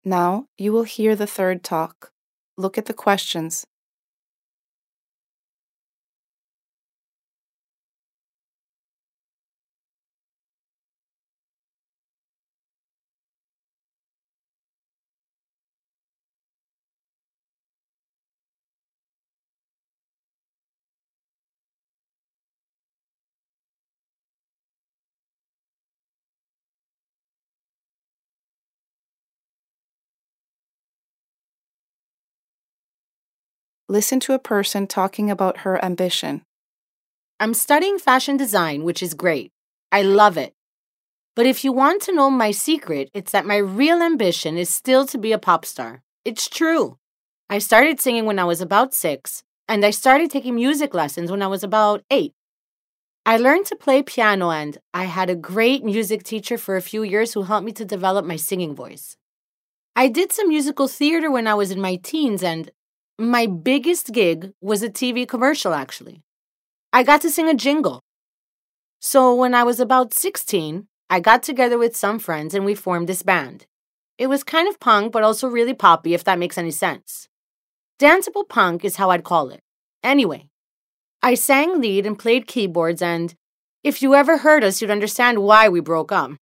Now you will hear the third talk. Look at the questions. Listen to a person talking about her ambition. I'm studying fashion design, which is great. I love it. But if you want to know my secret, it's that my real ambition is still to be a pop star. It's true. I started singing when I was about 6, and I started taking music lessons when I was about 8. I learned to play piano, and I had a great music teacher for a few years who helped me to develop my singing voice. I did some musical theater when I was in my teens, and my biggest gig was a TV commercial, actually. I got to sing a jingle. So when I was about 16, I got together with some friends and we formed this band. It was kind of punk, but also really poppy, if that makes any sense. Danceable punk is how I'd call it. Anyway, I sang lead and played keyboards, and if you ever heard us, you'd understand why we broke up.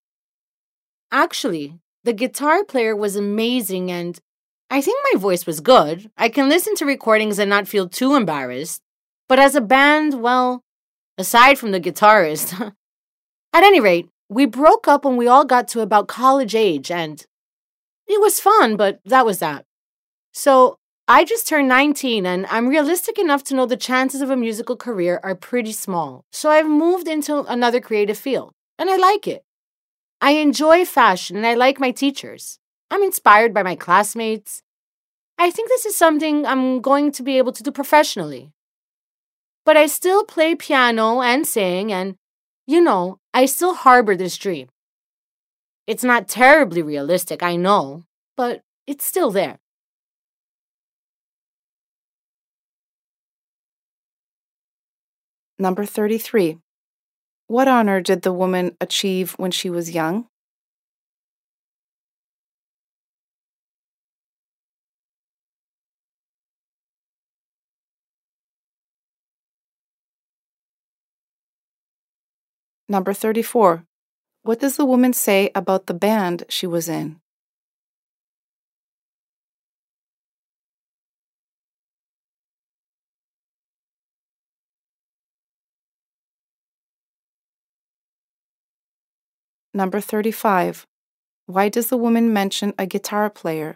Actually, the guitar player was amazing, and I think my voice was good. I can listen to recordings and not feel too embarrassed. But as a band, well, aside from the guitarist, at any rate, we broke up when we all got to about college age, and it was fun, but that was that. So I just turned 19, and I'm realistic enough to know the chances of a musical career are pretty small. So I've moved into another creative field, and I like it. I enjoy fashion, and I like my teachers. I'm inspired by my classmates. I think this is something I'm going to be able to do professionally. But I still play piano and sing, and, I still harbor this dream. It's not terribly realistic, I know, but it's still there. Number 33. What honor did the woman achieve when she was young? Number 34. What does the woman say about the band she was in? Number 35. Why does the woman mention a guitar player?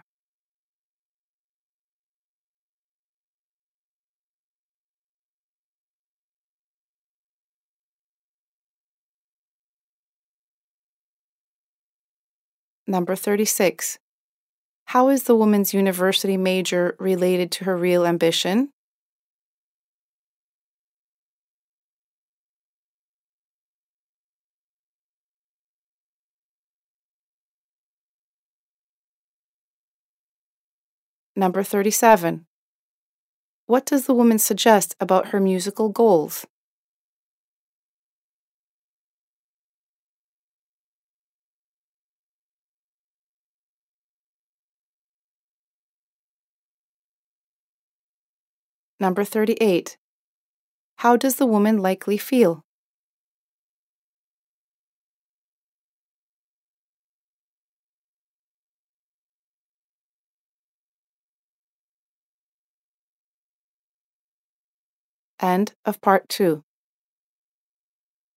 Number 36. How is the woman's university major related to her real ambition? Number 37. What does the woman suggest about her musical goals? Number 38. How does the woman likely feel? End of part 2.